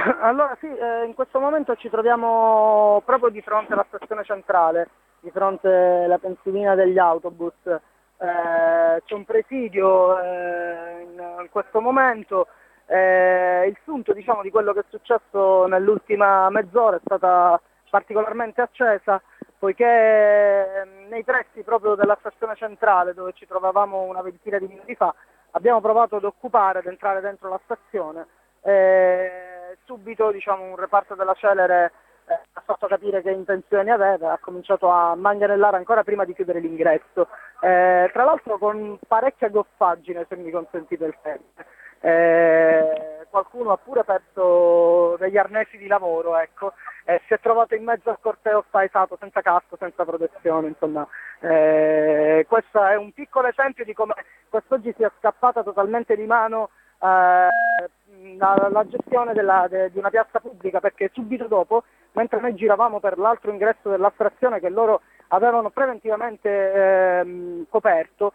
Allora sì, in questo momento ci troviamo proprio di fronte alla stazione centrale, di fronte alla pensilina degli autobus. C'è un presidio in questo momento. Il sunto, diciamo, di quello che è successo nell'ultima mezz'ora è stata particolarmente accesa, poiché nei pressi proprio della stazione centrale, dove ci trovavamo una ventina di minuti fa, abbiamo provato ad occupare, ad entrare dentro la stazione. Subito, diciamo, un reparto della Celere ha fatto capire che intenzioni aveva, ha cominciato a manganellare ancora prima di chiudere l'ingresso, tra l'altro con parecchia goffaggine, se mi consentite il termine. Qualcuno ha pure perso degli arnesi di lavoro, ecco, si è trovato in mezzo al corteo spaesato, senza casco, senza protezione, insomma. Questo è un piccolo esempio di come quest'oggi sia scappata totalmente di mano la gestione di una piazza pubblica, perché subito dopo, mentre noi giravamo per l'altro ingresso della stazione che loro avevano preventivamente coperto,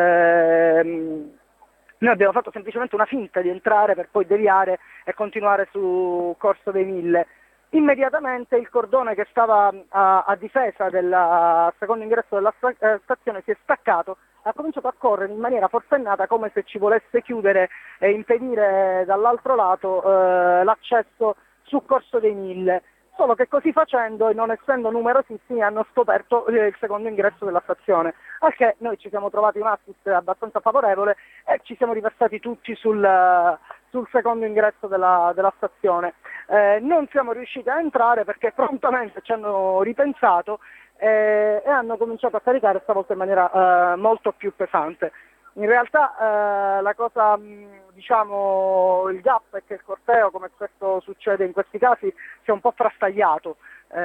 noi abbiamo fatto semplicemente una finta di entrare per poi deviare e continuare su Corso dei Mille. Immediatamente il cordone che stava a difesa del secondo ingresso della stazione si è staccato, ha cominciato a correre in maniera forsennata come se ci volesse chiudere e impedire dall'altro lato l'accesso su Corso dei Mille. Solo che così facendo, e non essendo numerosissimi, hanno scoperto il secondo ingresso della stazione, al che noi ci siamo trovati un assist abbastanza favorevole e ci siamo riversati tutti sul secondo ingresso della stazione. Non siamo riusciti a entrare perché prontamente ci hanno ripensato e hanno cominciato a caricare, stavolta in maniera molto più pesante. In realtà la cosa, diciamo, il gap è che il corteo, come spesso succede in questi casi, si è un po' frastagliato.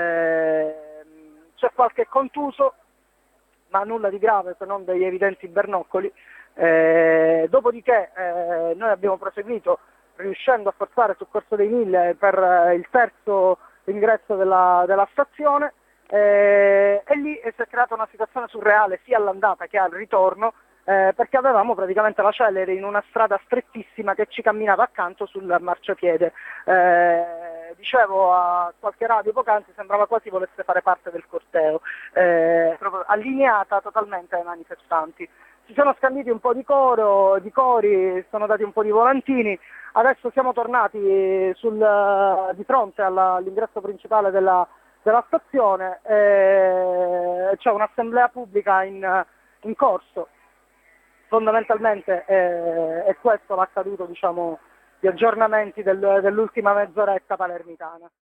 C'è qualche contuso, ma nulla di grave se non degli evidenti bernoccoli. Dopodiché noi abbiamo proseguito riuscendo a forzare sul Corso dei Mille per il terzo ingresso della stazione e lì si è creata una situazione surreale sia all'andata che al ritorno, perché avevamo praticamente la Celere in una strada strettissima che ci camminava accanto sul marciapiede. Dicevo a qualche radio poc'anzi, sembrava quasi volesse fare parte del corteo, proprio allineata totalmente ai manifestanti. Si sono scanditi un po' di cori, sono dati un po' di volantini, adesso siamo tornati di fronte all'ingresso principale della stazione, c'è un'assemblea pubblica in corso. Fondamentalmente è questo l'accaduto, diciamo, di aggiornamenti dell'ultima mezz'oretta palermitana.